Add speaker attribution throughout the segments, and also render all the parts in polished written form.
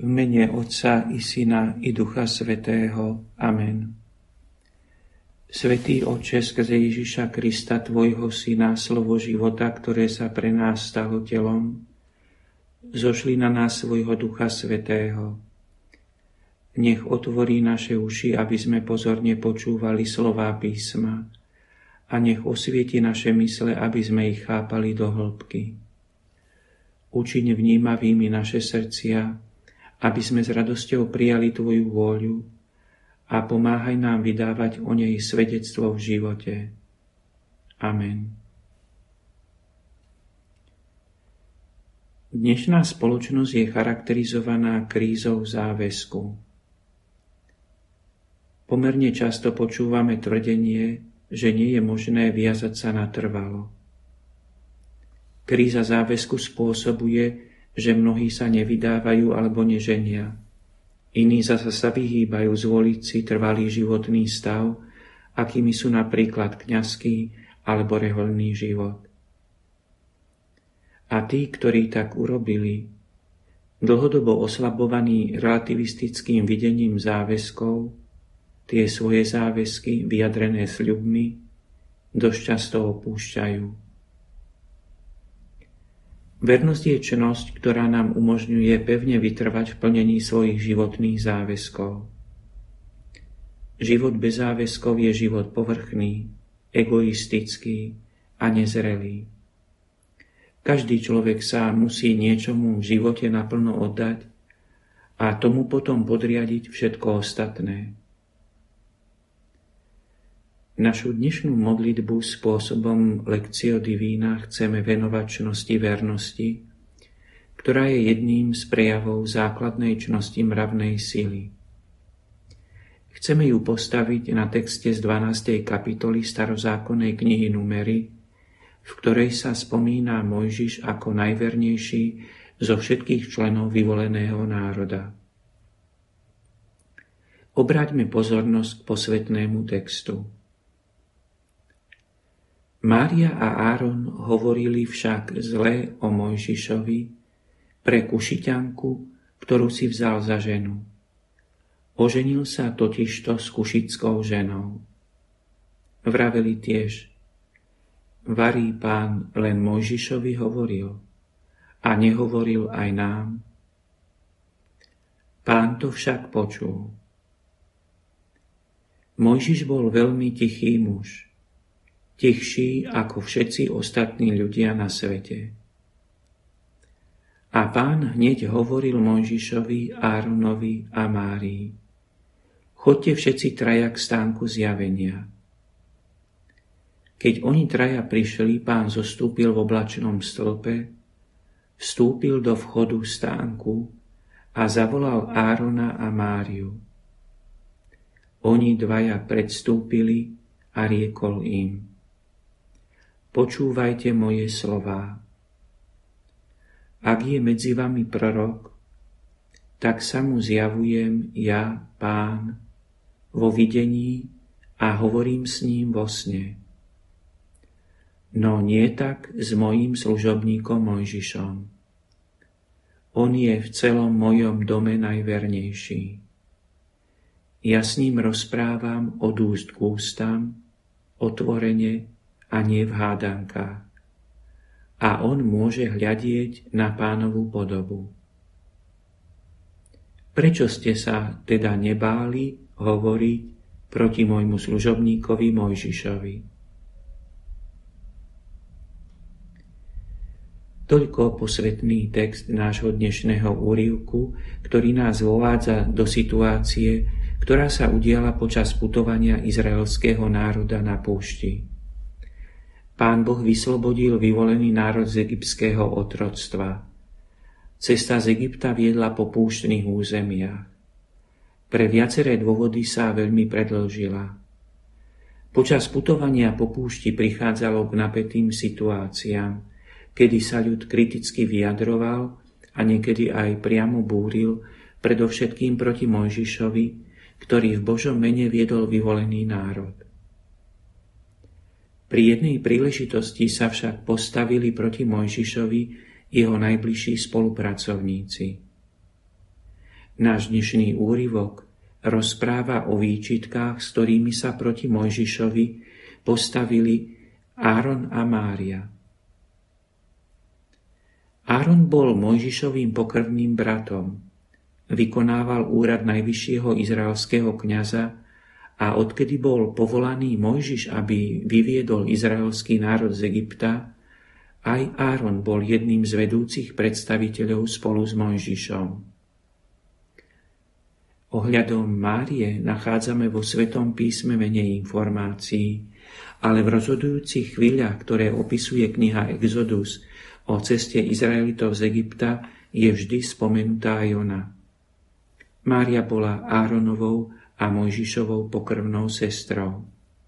Speaker 1: V mene Otca i Syna i Ducha Svätého. Amen. Svätý Otče, skrze Ježiša Krista, Tvojho Syna, slovo života, ktoré sa pre nás stalo telom, zošli na nás svojho Ducha Svätého. Nech otvorí naše uši, aby sme pozorne počúvali slová písma, a nech osvieti naše mysle, aby sme ich chápali do hĺbky. Učiň vnímavými naše srdcia, aby sme s radosťou prijali Tvoju vôľu, a pomáhaj nám vydávať o nej svedectvo v živote. Amen. Dnešná spoločnosť je charakterizovaná krízou záväzku. Pomerne často počúvame tvrdenie, že nie je možné viazať sa natrvalo. Kríza záväzku spôsobuje, že mnohí sa nevydávajú alebo neženia. Iní zasa sa vyhýbajú zvoliť si trvalý životný stav, akými sú napríklad kňazský alebo rehoľný život. A tí, ktorí tak urobili, dlhodobo oslabovaní relativistickým videním záväzkov, tie svoje záväzky vyjadrené sľubmi dosť často opúšťajú. Vernosť je činnosť, ktorá nám umožňuje pevne vytrvať v plnení svojich životných záväzkov. Život bez záväzkov je život povrchný, egoistický a nezrelý. Každý človek sa musí niečomu v živote naplno oddať a tomu potom podriadiť všetko ostatné. Našu dnešnú modlitbu spôsobom Lectio Divina chceme venovať čnosti vernosti, ktorá je jedným z prejavov základnej čnosti mravnej sily. Chceme ju postaviť na texte z 12. kapitoly starozákonnej knihy Númery, v ktorej sa spomína Mojžiš ako najvernejší zo všetkých členov vyvoleného národa. Obráťme pozornosť k posvätnému textu. Mária a Áron hovorili však zle o Mojžišovi pre Kušiťanku, ktorú si vzal za ženu. Oženil sa totižto s kušickou ženou. Vraveli tiež, varí Pán len Mojžišovi hovoril a nehovoril aj nám. Pán to však počul. Mojžiš bol veľmi tichý muž, tichší ako všetci ostatní ľudia na svete. A Pán hneď hovoril Mojžišovi, Áronovi a Márii. Chodte všetci traja k stánku zjavenia. Keď oni traja prišli, Pán zostúpil v oblačnom stĺpe, vstúpil do vchodu stánku a zavolal Árona a Máriu. Oni dvaja predstúpili a riekol im: Počúvajte moje slová. Ak je medzi vami prorok, tak sa mu zjavujem ja, Pán, vo videní a hovorím s ním vo sne. No nie tak s mojím služobníkom Mojžišom. On je v celom mojom dome najvernejší. Ja s ním rozprávam od úst k ústam, otvorene, a nie v hádankách. A on môže hľadieť na Pánovu podobu. Prečo ste sa teda nebáli hovoriť proti môjmu služobníkovi Mojžišovi? Toľko posvätný text nášho dnešného úryvku, ktorý nás vovádza do situácie, ktorá sa udiala počas putovania izraelského národa na púšti. Pán Boh vyslobodil vyvolený národ z egyptského otroctva. Cesta z Egypta viedla po púštnych územiach. Pre viaceré dôvody sa veľmi predĺžila. Počas putovania po púšti prichádzalo k napätým situáciám, kedy sa ľud kriticky vyjadroval a niekedy aj priamo búril, predovšetkým proti Mojžišovi, ktorý v Božom mene viedol vyvolený národ. Pri jednej príležitosti sa však postavili proti Mojžišovi jeho najbližší spolupracovníci. Náš dnešný úryvok rozpráva o výčitkách, s ktorými sa proti Mojžišovi postavili Áron a Mária. Áron bol Mojžišovým pokrvným bratom, vykonával úrad najvyššieho izraelského kňaza a odkedy bol povolaný Mojžiš, aby vyviedol izraelský národ z Egypta, aj Áron bol jedným z vedúcich predstaviteľov spolu s Mojžišom. Ohľadom Márie nachádzame vo Svetom písme menej informácií, ale v rozhodujúcich chvíľach, ktoré opisuje kniha Exodus o ceste Izraelitov z Egypta, je vždy spomenutá aj ona. Mária bola Áronovou a Mojžišovou pokrvnou sestrou.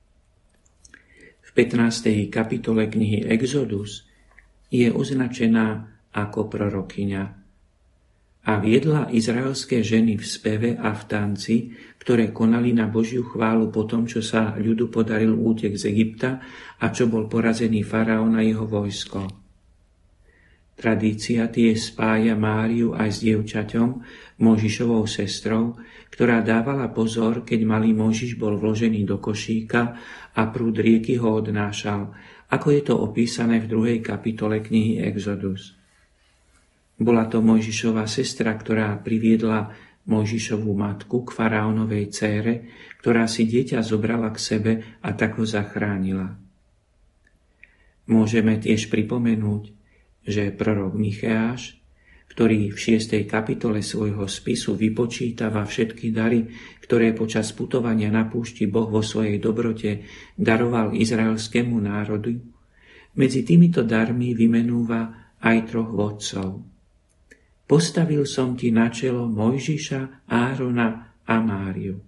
Speaker 1: V 15. kapitole knihy Exodus je označená ako prorokyňa a viedla izraelské ženy v speve a v tanci, ktoré konali na Božiu chválu po tom, čo sa ľudu podaril útek z Egypta a čo bol porazený faraón a jeho vojsko. Tradícia tie spája Máriu aj s dievčaťom, Mojžišovou sestrou, ktorá dávala pozor, keď malý Mojžiš bol vložený do košíka a prúd rieky ho odnášal, ako je to opísané v 2. kapitole knihy Exodus. Bola to Mojžišova sestra, ktorá priviedla Mojžišovú matku k faraónovej dcére, ktorá si dieťa zobrala k sebe a tak ho zachránila. Môžeme tiež pripomenúť, že prorok Micheáš, ktorý v 6. kapitole svojho spisu vypočítava všetky dary, ktoré počas putovania na púšti Boh vo svojej dobrote daroval izraelskému národu, medzi týmito darmi vymenúva aj 3 vodcov. Postavil som ti na čelo Mojžiša, Árona a Máriu.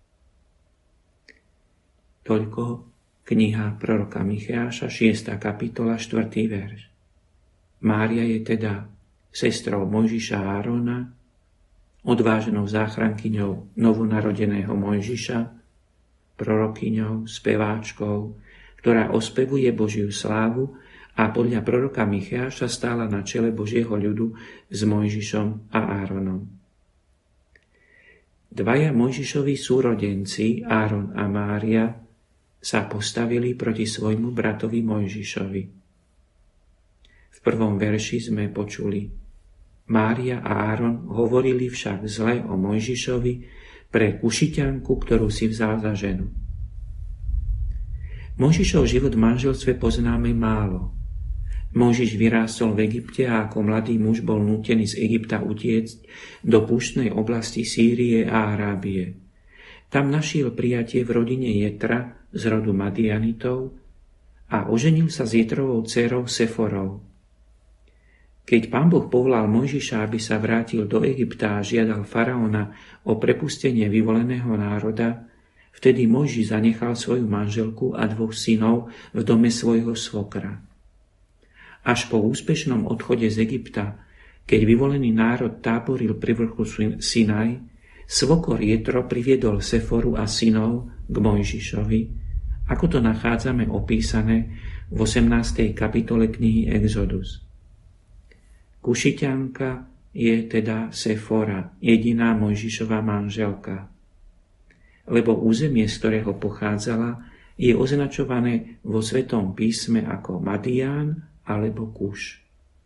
Speaker 1: Toľko kniha proroka Micheáša, 6. kapitola, 4. verš. Mária je teda sestrou Mojžiša a Árona, odvážnou záchrankyňou novonarodeného Mojžiša, prorokyňou, speváčkou, ktorá ospevuje Božiu slávu a podľa proroka Micheáša stála na čele Božieho ľudu s Mojžišom a Áronom. 2 Mojžišovi súrodenci, Áron a Mária, sa postavili proti svojmu bratovi Mojžišovi. V 1. verši sme počuli: Mária a Áron hovorili však zle o Mojžišovi pre kušiťanku, ktorú si vzal za ženu. Mojžišov život v manželstve poznáme málo. Mojžiš vyrástol v Egypte a ako mladý muž bol nútený z Egypta utiecť do púštnej oblasti Sýrie a Arábie. Tam našiel prijatie v rodine Jetra z rodu Madianitov a oženil sa s Jetrovou dcérou Seforou. Keď Pán Boh povolal Mojžiša, aby sa vrátil do Egypta a žiadal faraóna o prepustenie vyvoleného národa, vtedy Mojžiš zanechal svoju manželku a 2 synov v dome svojho svokra. Až po úspešnom odchode z Egypta, keď vyvolený národ táboril pri vrchu Sinaj, svokor Jetro priviedol Seforu a synov k Mojžišovi, ako to nachádzame opísané v 18. kapitole knihy Exodus. Kušiťanka je teda Sefora, jediná Mojžišova manželka, lebo územie, z ktorého pochádzala, je označované vo Svetom písme ako Madián alebo Kuš.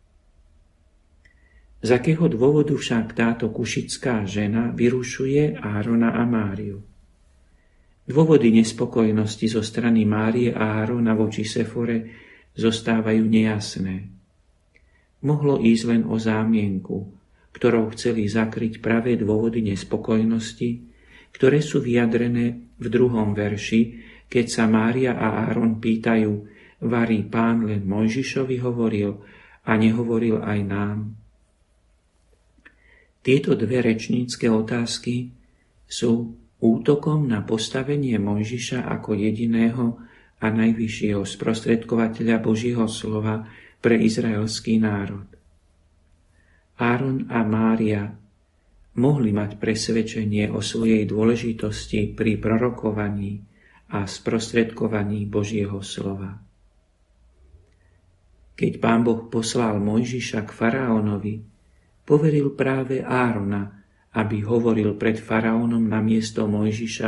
Speaker 1: Z akého dôvodu však táto kušická žena vyrušuje Árona a Máriu? Dôvody nespokojnosti zo strany Márie a Árona voči Sefore zostávajú nejasné. Mohlo ísť len o zámienku, ktorou chceli zakryť pravé dôvody nespokojnosti, ktoré sú vyjadrené v 2. verši, keď sa Mária a Áron pýtajú: Varí Pán len Mojžišovi hovoril a nehovoril aj nám? Tieto 2 rečnícke otázky sú útokom na postavenie Mojžiša ako jediného a najvyššieho sprostredkovateľa Božieho slova pre izraelský národ. Áron a Mária mohli mať presvedčenie o svojej dôležitosti pri prorokovaní a sprostredkovaní Božieho slova. Keď Pán Boh poslal Mojžiša k faraónovi, poveril práve Árona, aby hovoril pred faraónom namiesto Mojžiša.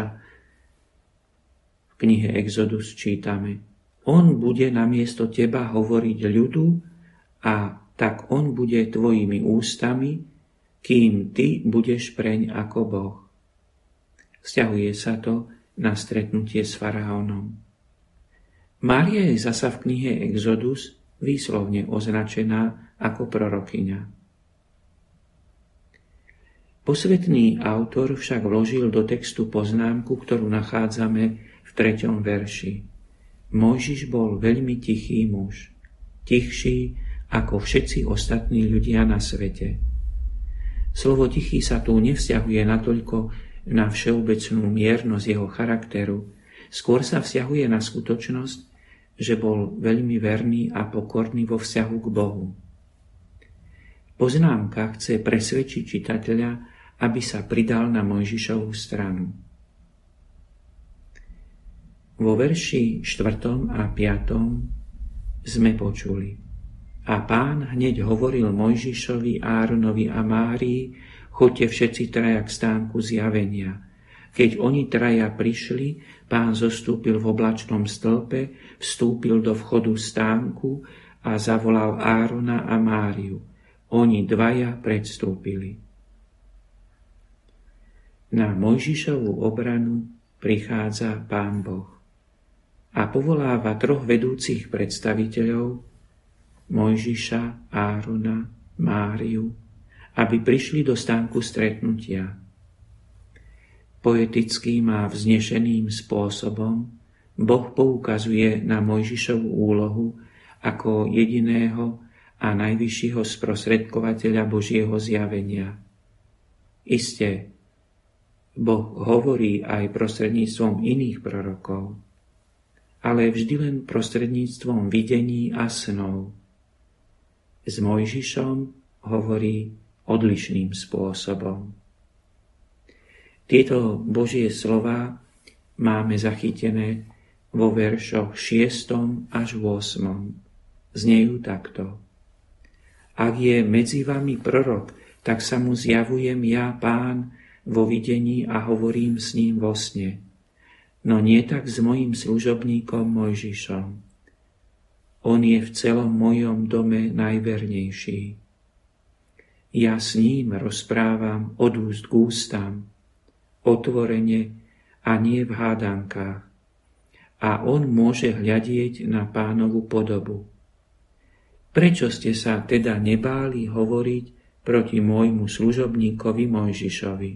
Speaker 1: V knihe Exodus čítame: On bude namiesto teba hovoriť ľudu a tak on bude tvojimi ústami, kým ty budeš preň ako Boh. Vzťahuje sa to na stretnutie s faraónom. Mária je zasa v knihe Exodus výslovne označená ako prorokyňa. Posvetný autor však vložil do textu poznámku, ktorú nachádzame v 3. verši. Mojžiš bol veľmi tichý muž, tichší ako všetci ostatní ľudia na svete. Slovo tichý sa tu nevzťahuje natoľko na všeobecnú miernosť jeho charakteru, skôr sa vzťahuje na skutočnosť, že bol veľmi verný a pokorný vo vzťahu k Bohu. Poznámka chce presvedčiť čitateľa, aby sa pridal na Mojžišovú stranu. Vo verši 4. a 5. sme počuli: A Pán hneď hovoril Mojžišovi, Áronovi a Márii: Choďte všetci traja k stánku zjavenia. Keď oni traja prišli, Pán zostúpil v oblačnom stĺpe, vstúpil do vchodu stánku a zavolal Árona a Máriu. Oni dvaja predstúpili. Na Mojžišovú obranu prichádza Pán Boh a povoláva 3 vedúcich predstaviteľov, Mojžiša, Árona, Máriu, aby prišli do stánku stretnutia. Poetickým a vznešeným spôsobom Boh poukazuje na Mojžišovu úlohu ako jediného a najvyššieho sprostredkovateľa Božieho zjavenia. Isté, Boh hovorí aj prostredníctvom iných prorokov, ale vždy len prostredníctvom videní a snov. S Mojžišom hovorí odlišným spôsobom. Tieto Božie slová máme zachytené vo veršoch 6. až 8. Znejú takto: Ak je medzi vami prorok, tak sa mu zjavujem ja, Pán, vo videní a hovorím s ním vo sne. No nie tak s mojím služobníkom Mojžišom. On je v celom mojom dome najvernejší. Ja s ním rozprávam od úst k ústam, otvorene a nie v hádankách. A on môže hľadieť na Pánovu podobu. Prečo ste sa teda nebáli hovoriť proti môjmu služobníkovi Mojžišovi?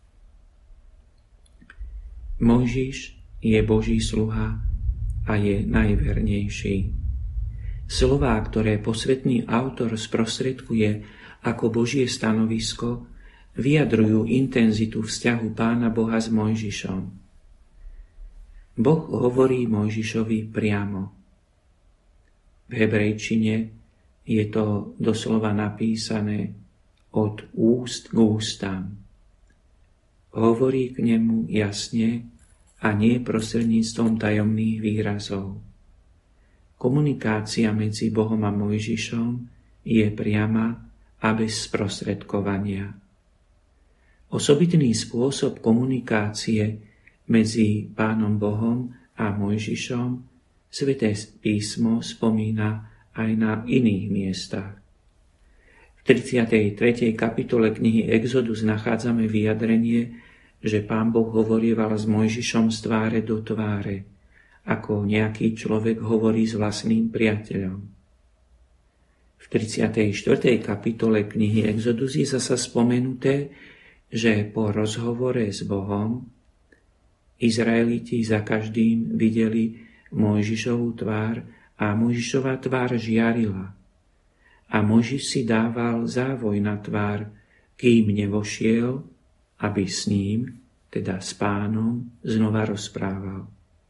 Speaker 1: Mojžiš je Boží sluha a je najvernejší. Slová, ktoré posvetný autor sprostredkuje ako Božie stanovisko, vyjadrujú intenzitu vzťahu Pána Boha s Mojžišom. Boh hovorí Mojžišovi priamo. V hebrejčine je to doslova napísané od úst k ústam. Hovorí k nemu jasne a nie prostredníctvom tajomných výrazov. Komunikácia medzi Bohom a Mojžišom je priama a bez sprostredkovania. Osobitný spôsob komunikácie medzi Pánom Bohom a Mojžišom Sväté písmo spomína aj na iných miestach. V 33. kapitole knihy Exodus nachádzame vyjadrenie, že Pán Boh hovorieval s Mojžišom z tváre do tváre, ako nejaký človek hovorí s vlastným priateľom. V 34. kapitole knihy Exodus je zasa spomenuté, že po rozhovore s Bohom Izraeliti za každým videli Mojžišovú tvár a Mojžišova tvár žiarila. A Mojžiš si dával závoj na tvár, kým nevošiel, aby s ním, teda s Pánom, znova rozprával.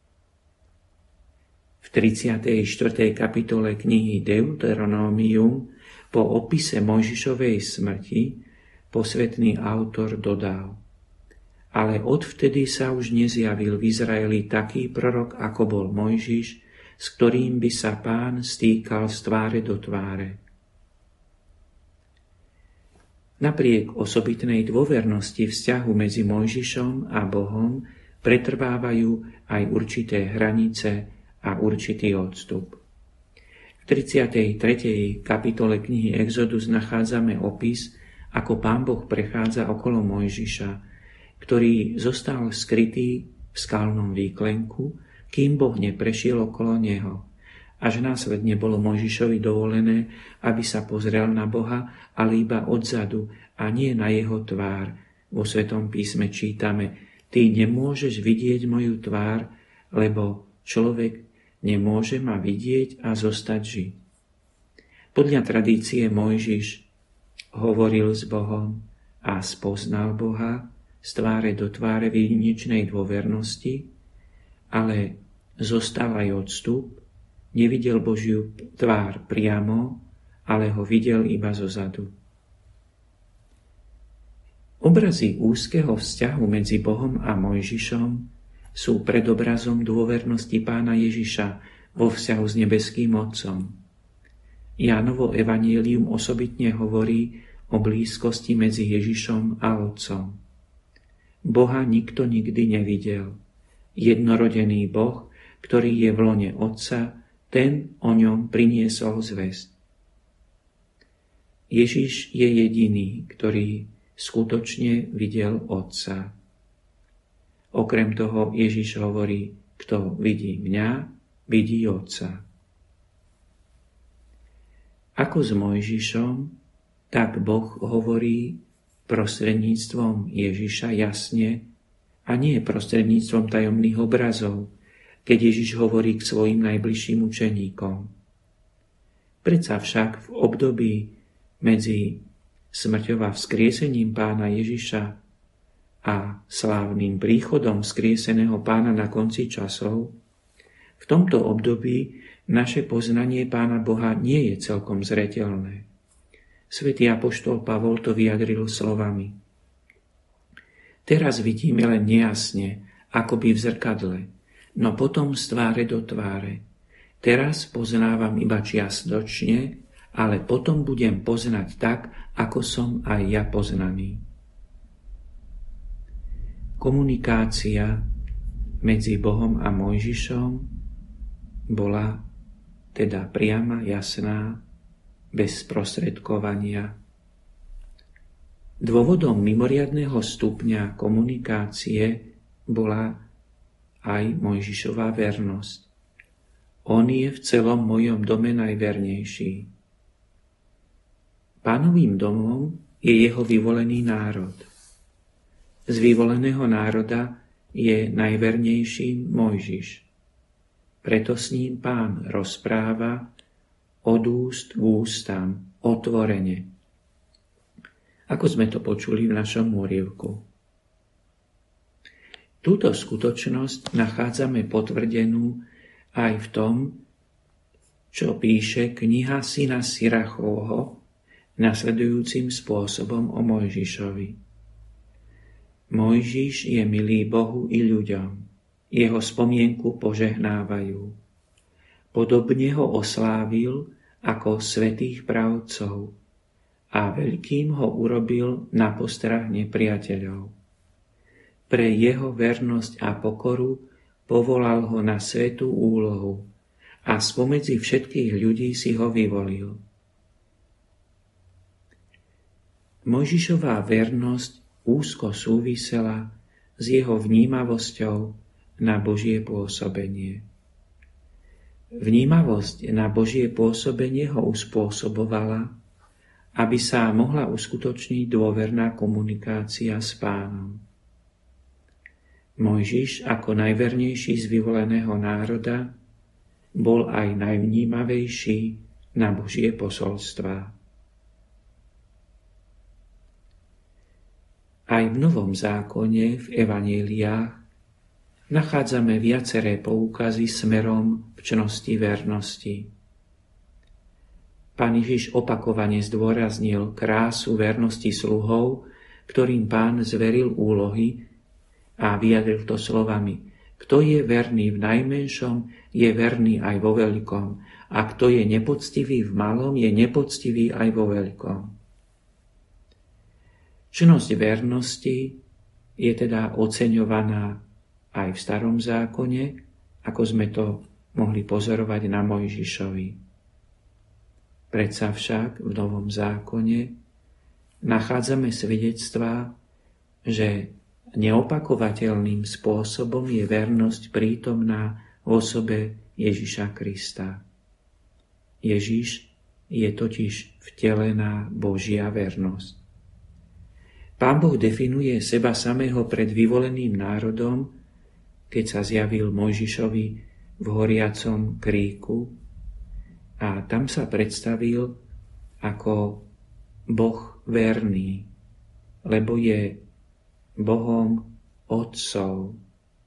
Speaker 1: V 34. kapitole knihy Deuteronomium po opise Mojžišovej smrti posvetný autor dodal: Ale odvtedy sa už nezjavil v Izraeli taký prorok, ako bol Mojžiš, s ktorým by sa Pán stýkal z tváre do tváre. Napriek osobitnej dôvernosti vzťahu medzi Mojžišom a Bohom pretrvávajú aj určité hranice a určitý odstup. V 33. kapitole knihy Exodus nachádzame opis, ako Pán Boh prechádza okolo Mojžiša, ktorý zostal skrytý v skalnom výklenku, kým Boh neprešiel okolo neho. Až následne bolo Mojžišovi dovolené, aby sa pozrel na Boha, ale iba odzadu a nie na jeho tvár. Vo Svetom písme čítame: Ty nemôžeš vidieť moju tvár, lebo človek nemôže ma vidieť a zostať žiť. Podľa tradície Mojžiš hovoril s Bohom a spoznal Boha z tváre do tváre v jedinečnej dôvernosti, ale zostal aj odstup, nevidel Božiu tvár priamo, ale ho videl iba zozadu. Obrazy úzkeho vzťahu medzi Bohom a Mojžišom sú predobrazom dôvernosti Pána Ježiša vo vzťahu s nebeským Otcom. Jánovo evanjelium osobitne hovorí o blízkosti medzi Ježišom a Otcom. Boha nikto nikdy nevidel. Jednorodený Boh, ktorý je v lone Otca, ten o ňom priniesol zvesť. Ježiš je jediný, ktorý skutočne videl Otca. Okrem toho Ježiš hovorí: kto vidí mňa, vidí Otca. Ako s Mojžišom, tak Boh hovorí prostredníctvom Ježiša jasne a nie prostredníctvom tajomných obrazov, keď Ježiš hovorí k svojim najbližším učeníkom. Predsa však v období medzi smrťou a vzkriesením Pána Ježiša a slávnym príchodom vzkrieseného Pána na konci časov, v tomto období naše poznanie Pána Boha nie je celkom zreteľné. Svätý apoštol Pavol to vyjadril slovami: Teraz vidíme len nejasne, akoby v zrkadle, no potom z tváre do tváre. Teraz poznávam iba čiastočne, ale potom budem poznať tak, ako som aj ja poznaný. Komunikácia medzi Bohom a Mojžišom bola teda priama, jasná, bez sprostredkovania. Dôvodom mimoriadneho stupňa komunikácie bola aj Mojžišová vernosť. On je v celom mojom dome najvernejší. Pánovým domom je jeho vyvolený národ. Z vyvoleného národa je najvernejším Mojžiš. Preto s ním Pán rozpráva od úst k ústam, otvorene. Ako sme to počuli v našom úryvku. Túto skutočnosť nachádzame potvrdenú aj v tom, čo píše kniha syna Sirachovho nasledujúcim spôsobom o Mojžišovi. Mojžiš je milý Bohu i ľuďom, jeho spomienku požehnávajú. Podobne ho oslávil ako svätých pravcov a veľkým ho urobil na postrach nepriateľov. Pre jeho vernosť a pokoru povolal ho na svätú úlohu a spomedzi všetkých ľudí si ho vyvolil. Mojžišová vernosť úzko súvisela s jeho vnímavosťou na Božie pôsobenie. Vnímavosť na Božie pôsobenie ho uspôsobovala, aby sa mohla uskutočniť dôverná komunikácia s Pánom. Mojžiš ako najvernejší z vyvoleného národa bol aj najvnímavejší na Božie posolstvá. Aj v Novom zákone, v evanjeliách, nachádzame viaceré poukazy smerom k čnosti vernosti. Pán Ježiš opakovane zdôraznil krásu vernosti sluhov, ktorým Pán zveril úlohy a vyjadril to slovami: kto je verný v najmenšom, je verný aj vo veľkom, a kto je nepoctivý v malom, je nepoctivý aj vo veľkom. Čnosť vernosti je teda oceňovaná aj v Starom zákone, ako sme to mohli pozorovať na Mojžišovi. Predsa však v Novom zákone nachádzame svedectvá, že neopakovateľným spôsobom je vernosť prítomná v osobe Ježiša Krista. Ježiš je totiž vtelená Božia vernosť. Pán Boh definuje seba samého pred vyvoleným národom, keď sa zjavil Mojžišovi v horiacom kríku a tam sa predstavil ako Boh verný, lebo je Bohom otcov,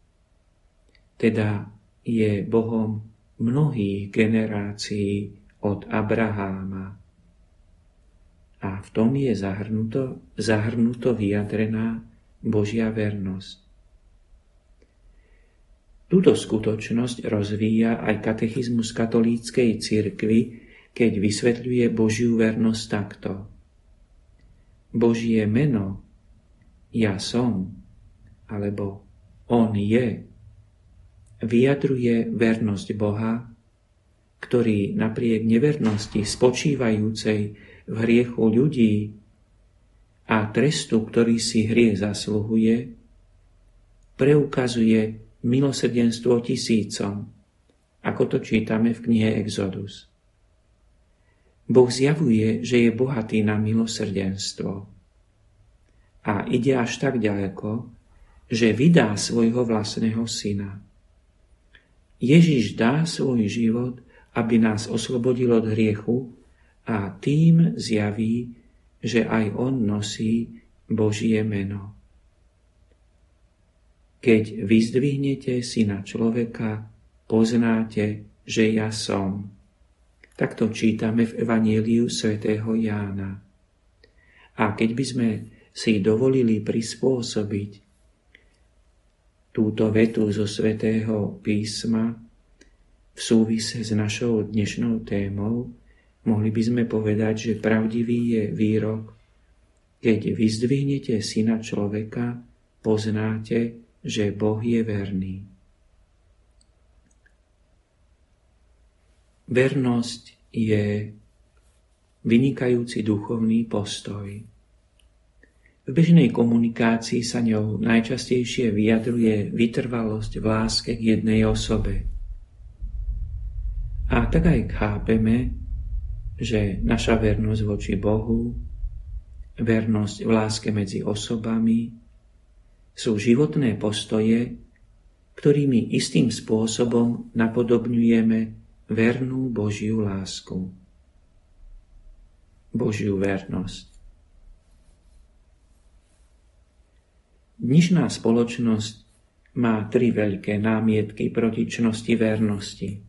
Speaker 1: teda je Bohom mnohých generácií od Abraháma. A v tom je zahrnuto vyjadrená Božia vernosť. Túto skutočnosť rozvíja aj katechizmus katolíckej cirkvi, keď vysvetľuje Božiu vernosť takto. Božie meno ja som, alebo on je, vyjadruje vernosť Boha, ktorý napriek nevernosti spočívajúcej v hriechu ľudí a trestu, ktorý si hriech zasluhuje, preukazuje milosrdenstvo tisícom, ako to čítame v knihe Exodus. Boh zjavuje, že je bohatý na milosrdenstvo. A ide až tak ďaleko, že vydá svojho vlastného syna. Ježiš dá svoj život, aby nás oslobodil od hriechu a tým zjaví, že aj on nosí Božie meno. Keď vyzdvihnete syna človeka, poznáte, že ja som. Takto čítame v Evanjeliu svätého Jána. A keď by sme si dovolili prispôsobiť túto vetu zo svätého písma v súvise s našou dnešnou témou, mohli by sme povedať, že pravdivý je výrok: keď vyzdvihnete syna človeka, poznáte, že Boh je verný. Vernosť je vynikajúci duchovný postoj. V bežnej komunikácii sa ňou najčastejšie vyjadruje vytrvalosť v láske k jednej osobe. A tak aj chápeme, že naša vernosť voči Bohu, vernosť v láske medzi osobami sú životné postoje, ktorými istým spôsobom napodobňujeme vernú Božiu lásku. Božiu vernosť. Dnešná spoločnosť má 3 veľké námietky proti čnosti vernosti.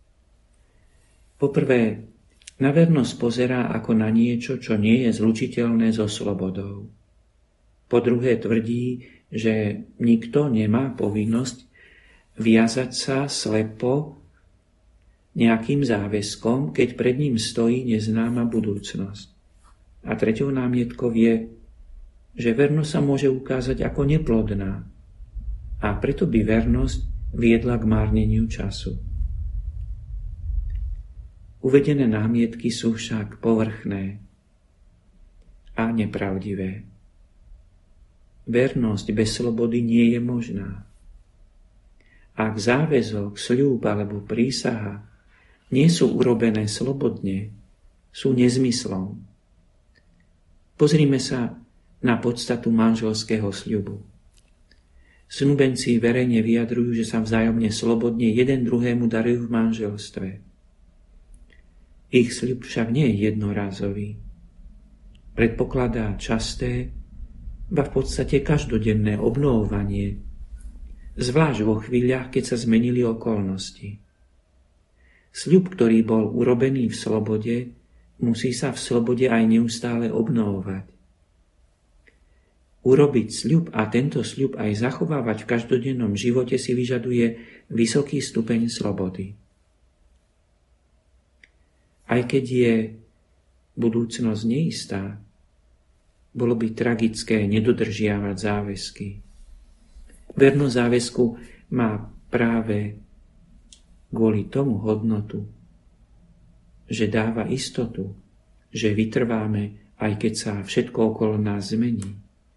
Speaker 1: Poprvé, na vernosť pozerá ako na niečo, čo nie je zlučiteľné so slobodou. Po druhé tvrdí, že nikto nemá povinnosť viazať sa slepo nejakým záväzkom, keď pred ním stojí neznáma budúcnosť. A treťou námietkou je, že vernosť sa môže ukázať ako neplodná a preto by vernosť viedla k márneniu času. Uvedené námietky sú však povrchné a nepravdivé. Vernosť bez slobody nie je možná. Ak záväzok, sľub alebo prísaha nie sú urobené slobodne, sú nezmyslom. Pozrime sa na podstatu manželského sľubu. Snúbenci verejne vyjadrujú, že sa vzájomne slobodne jeden druhému darujú v manželstve. Ich sľub však nie je jednorázový. Predpokladá časté, ba v podstate každodenné obnovovanie, zvlášť vo chvíľach, keď sa zmenili okolnosti. Sľub, ktorý bol urobený v slobode, musí sa v slobode aj neustále obnovovať. Urobiť sľub a tento sľub aj zachovávať v každodennom živote si vyžaduje vysoký stupeň slobody. Aj keď je budúcnosť neistá, bolo by tragické nedodržiavať záväzky. Vernosť záväzku má práve kvôli tomu hodnotu, že dáva istotu, že vytrváme, aj keď sa všetko okolo nás zmení.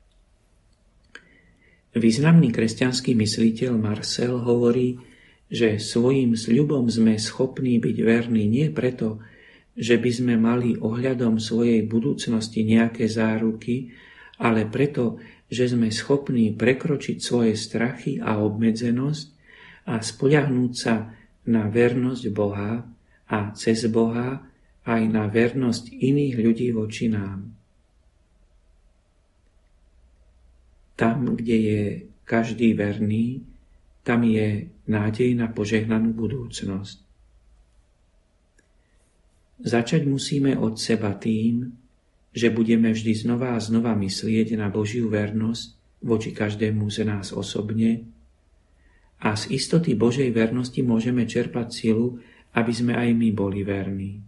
Speaker 1: Významný kresťanský mysliteľ Marcel hovorí, že svojím sľubom sme schopní byť verní nie preto, že by sme mali ohľadom svojej budúcnosti nejaké záruky, ale preto, že sme schopní prekročiť svoje strachy a obmedzenosť a spoľahnúť sa na vernosť Boha a cez Boha aj na vernosť iných ľudí voči nám. Tam, kde je každý verný, tam je nádej na požehnanú budúcnosť. Začať musíme od seba tým, že budeme vždy znova a znova myslieť na Božiu vernosť voči každému z nás osobne a z istoty Božej vernosti môžeme čerpať silu, aby sme aj my boli verní.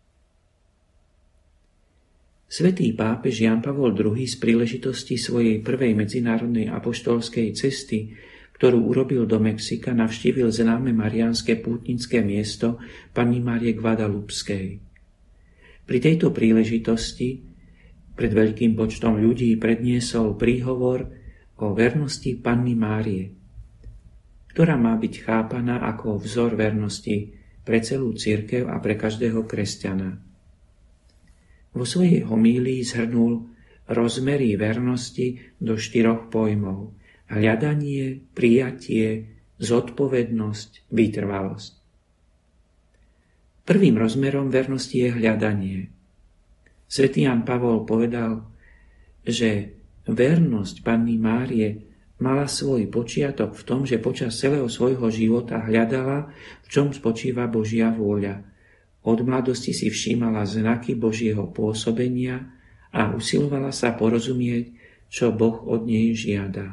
Speaker 1: Svätý pápež Ján Pavol II z príležitosti svojej prvej medzinárodnej apoštolskej cesty, ktorú urobil do Mexika, navštívil známe mariánske pútnické miesto Panny Márie Guadalupskej. Pri tejto príležitosti pred veľkým počtom ľudí predniesol príhovor o vernosti Panny Márie, ktorá má byť chápaná ako vzor vernosti pre celú cirkev a pre každého kresťana. Vo svojej homílii zhrnul rozmery vernosti do 4 pojmov: hľadanie, prijatie, zodpovednosť, vytrvalosť. Prvým rozmerom vernosti je hľadanie. Svätý Ján Pavol povedal, že vernosť Panny Márie mala svoj počiatok v tom, že počas celého svojho života hľadala, v čom spočíva Božia vôľa. Od mladosti si všímala znaky Božieho pôsobenia a usilovala sa porozumieť, čo Boh od nej žiada.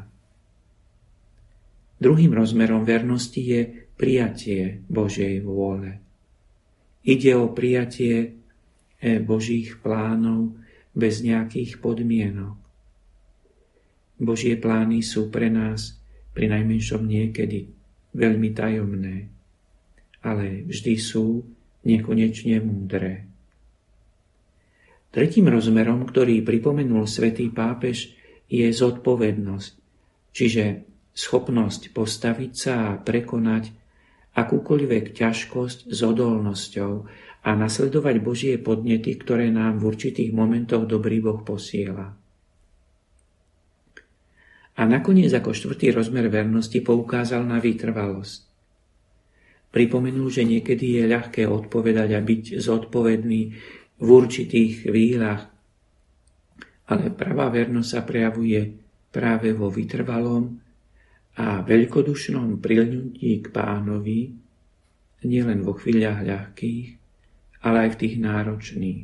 Speaker 1: Druhým rozmerom vernosti je prijatie Božej vôle. Ide o prijatie Božích plánov bez nejakých podmienok. Božie plány sú pre nás pri najmenšom niekedy veľmi tajomné, ale vždy sú nekonečne múdre. Tretím rozmerom, ktorý pripomenul svätý pápež, je zodpovednosť, čiže schopnosť postaviť sa a prekonať akúkoľvek ťažkosť s odolnosťou a nasledovať Božie podnety, ktoré nám v určitých momentoch dobrý Boh posiela. A nakoniec ako 4. rozmer vernosti poukázal na vytrvalosť. Pripomenul, že niekedy je ľahké odpovedať a byť zodpovedný v určitých chvíľach, ale pravá vernosť sa prejavuje práve vo vytrvalom a veľkodušnom priľnutí k Pánovi, nielen vo chvíľach ľahkých, ale aj v tých náročných.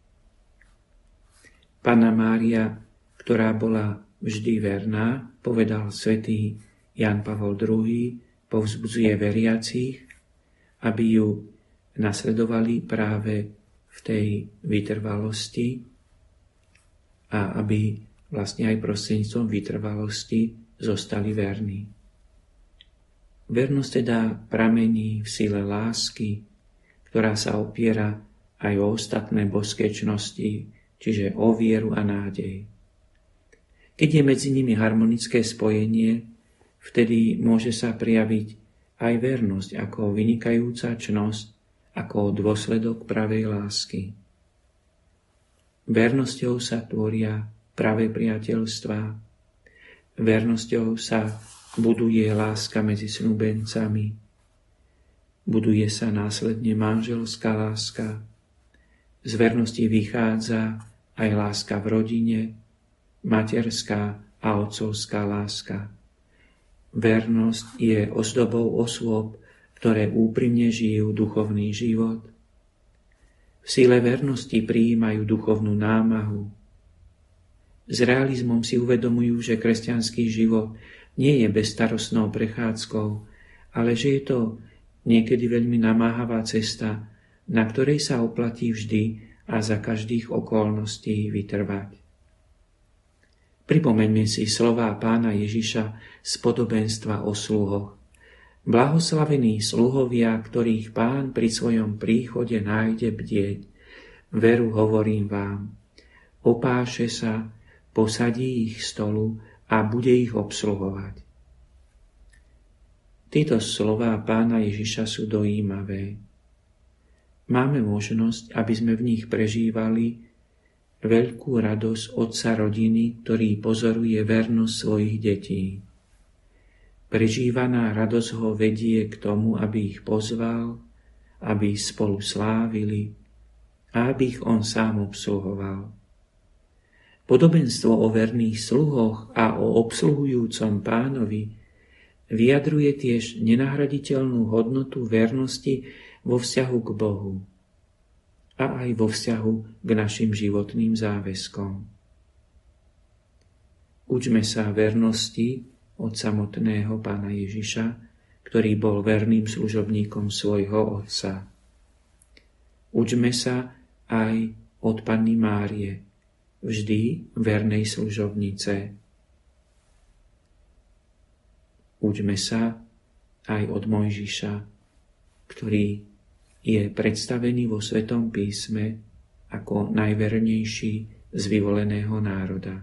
Speaker 1: Panna Mária, ktorá bola vždy verná, povedal svätý Ján Pavol II, povzbudzuje veriacich, aby ju nasledovali práve v tej vytrvalosti a aby vlastne aj prostredníctvom vytrvalosti zostali verní. Vernosť teda pramení v sile lásky, ktorá sa opiera aj o ostatné božské čnosti, čiže o vieru a nádej. Keď je medzi nimi harmonické spojenie, vtedy môže sa prijaviť aj vernosť ako vynikajúca čnosť, ako dôsledok pravej lásky. Vernosťou sa tvoria pravé priateľstvá, vernosťou sa buduje láska medzi snúbencami, buduje sa následne manželská láska, z vernosti vychádza aj láska v rodine, materská a otcovská láska. Vernosť je ozdobou osôb, ktoré úprimne žijú duchovný život. V sile vernosti prijímajú duchovnú námahu. S realizmom si uvedomujú, že kresťanský život nie je bezstarostnou prechádzkou, ale že je to niekedy veľmi namáhavá cesta, na ktorej sa oplatí vždy a za každých okolností vytrvať. Pripomeňme si slová Pána Ježiša z podobenstva o sluhoch. Blahoslavení sluhovia, ktorých Pán pri svojom príchode nájde bdieť. Veru hovorím vám, opáše sa, posadí ich stolu a bude ich obsluhovať. Tieto slová Pána Ježiša sú dojímavé. Máme možnosť, aby sme v nich prežívali veľkú radosť otca rodiny, ktorý pozoruje vernosť svojich detí. Prežívaná radosť ho vedie k tomu, aby ich pozval, aby spolu slávili a aby ich on sám obsluhoval. Podobenstvo o verných sluhoch a o obsluhujúcom Pánovi vyjadruje tiež nenahraditeľnú hodnotu vernosti vo vzťahu k Bohu a aj vo vzťahu k našim životným záväzkom. Učme sa vernosti od samotného Pána Ježiša, ktorý bol verným služobníkom svojho Otca. Učme sa aj od Panny Márie, vždy vernej služobnice. Učme sa aj od Mojžiša, ktorý je predstavený vo Svetom písme ako najvernejší z vyvoleného národa.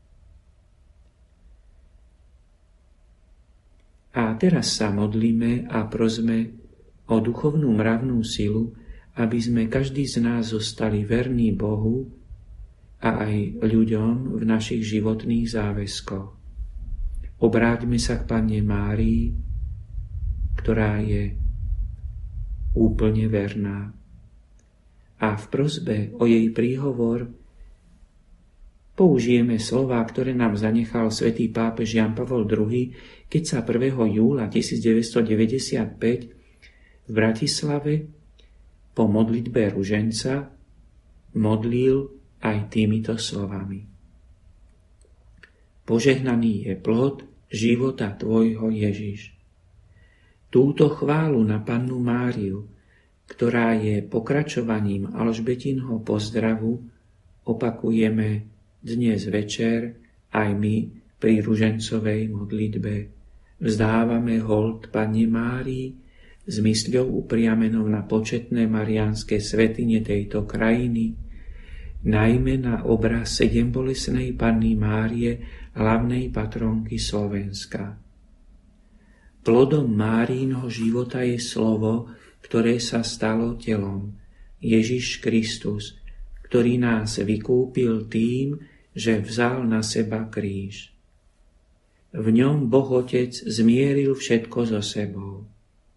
Speaker 1: A teraz sa modlíme a prosme o duchovnú mravnú silu, aby sme každý z nás zostali verní Bohu a aj ľuďom v našich životných záväzkoch. Obráťme sa k Panne Márii, ktorá je úplne verná. A v prosbe o jej príhovor použijeme slová, ktoré nám zanechal svätý pápež Ján Pavol II, keď sa 1. júla 1995 v Bratislave po modlitbe ruženca modlil aj týmito slovami. Požehnaný je plod života tvojho, Ježiš. Túto chválu na Pannu Máriu, ktorá je pokračovaním Alžbetinho pozdravu, opakujeme dnes večer aj my pri ružencovej modlitbe. Vzdávame hold Panne Márii s mysľou upriamenou na početné mariánske svätyne tejto krajiny, najmä na obraz sedembolestnej Panny Márie, hlavnej patronky Slovenska. Plodom Márínho života je slovo, ktoré sa stalo telom, Ježiš Kristus, ktorý nás vykúpil tým, že vzal na seba kríž. V ňom Boh Otec zmieril všetko so sebou.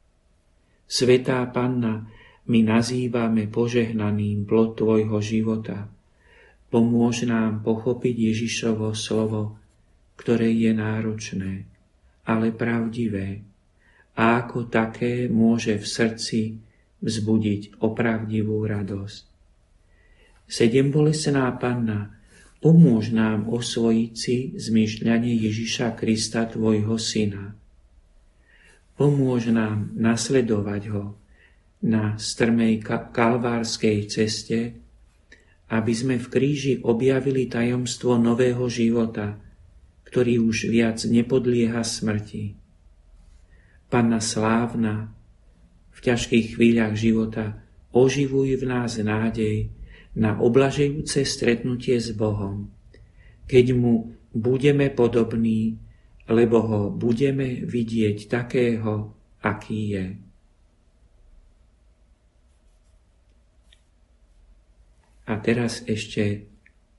Speaker 1: Svätá Panna, my nazývame požehnaným plod tvojho života. Pomôž nám pochopiť Ježišovo slovo, ktoré je náročné, ale pravdivé, a ako také môže v srdci vzbudiť opravdivú radosť. Sedembolestná Panna, pomôž nám osvojiť si zmýšľanie Ježiša Krista, tvojho syna. Pomôž nám nasledovať ho na strmej kalvárskej ceste, aby sme v kríži objavili tajomstvo nového života, ktorý už viac nepodlieha smrti. Panna slávna, v ťažkých chvíľach života oživuj v nás nádej na oblažujúce stretnutie s Bohom, keď mu budeme podobní, lebo ho budeme vidieť takého, aký je. A teraz ešte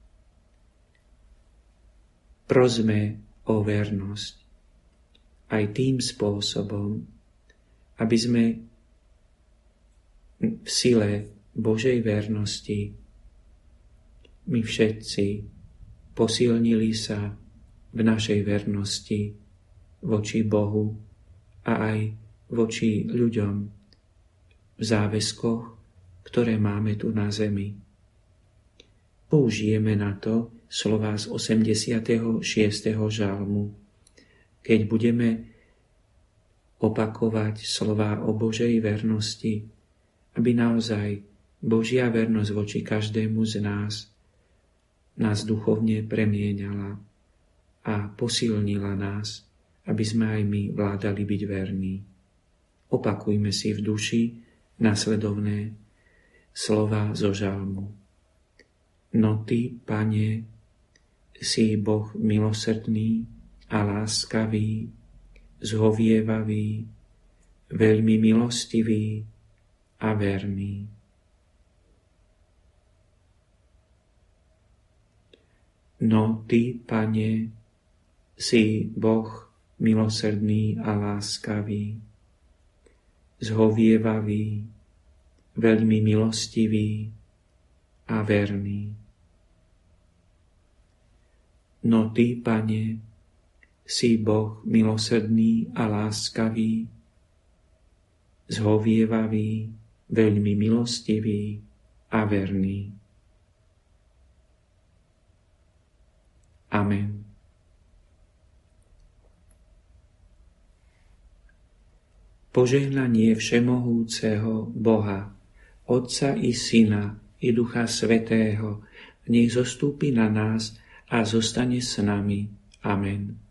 Speaker 1: prosme o vernosť aj tým spôsobom, aby sme v sile Božej vernosti my všetci posilnili sa v našej vernosti voči Bohu a aj voči ľuďom v záväzkoch, ktoré máme tu na zemi. Použijeme na to slová z 86. žalmu, keď budeme opakovať slová o Božej vernosti, aby naozaj Božia vernosť voči každému z nás duchovne premieňala. a posilnila nás, aby sme aj my vládali byť verní. Opakujme si v duši nasledovné slova zo žalmu. No Ty, Pane, si Boh milosrdný a láskavý, zhovievavý, veľmi milostivý a verný. No Ty, Pane, si Boh milosrdný a láskavý, zhovievavý, veľmi milostivý a verný. No Ty, Pane, si Boh milosrdný a láskavý, zhovievavý, veľmi milostivý a verný. Amen. Požehnanie všemohúceho Boha, Otca i Syna i Ducha Svätého, nech zostúpi na nás a zostane s nami. Amen.